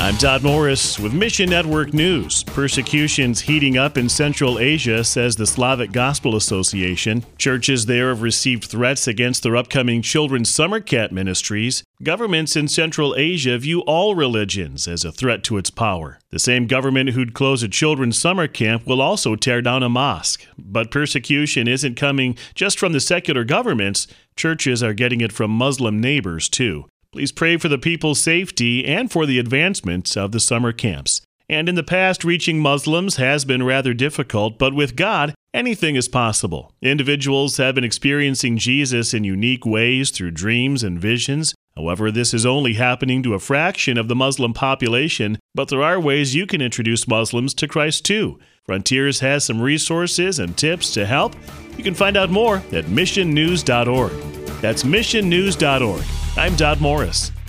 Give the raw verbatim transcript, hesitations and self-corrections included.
I'm Todd Morris with Mission Network News. Persecution's heating up in Central Asia, says the Slavic Gospel Association. Churches there have received threats against their upcoming children's summer camp ministries. Governments in Central Asia view all religions as a threat to its power. The same government who'd close a children's summer camp will also tear down a mosque. But persecution isn't coming just from the secular governments. Churches are getting it from Muslim neighbors, too. Please pray for the people's safety and for the advancement of the summer camps. And in the past, reaching Muslims has been rather difficult, but with God, anything is possible. Individuals have been experiencing Jesus in unique ways through dreams and visions. However, this is only happening to a fraction of the Muslim population, but there are ways you can introduce Muslims to Christ too. Frontiers has some resources and tips to help. You can find out more at mission news dot org. That's mission news dot org. I'm Todd Morris.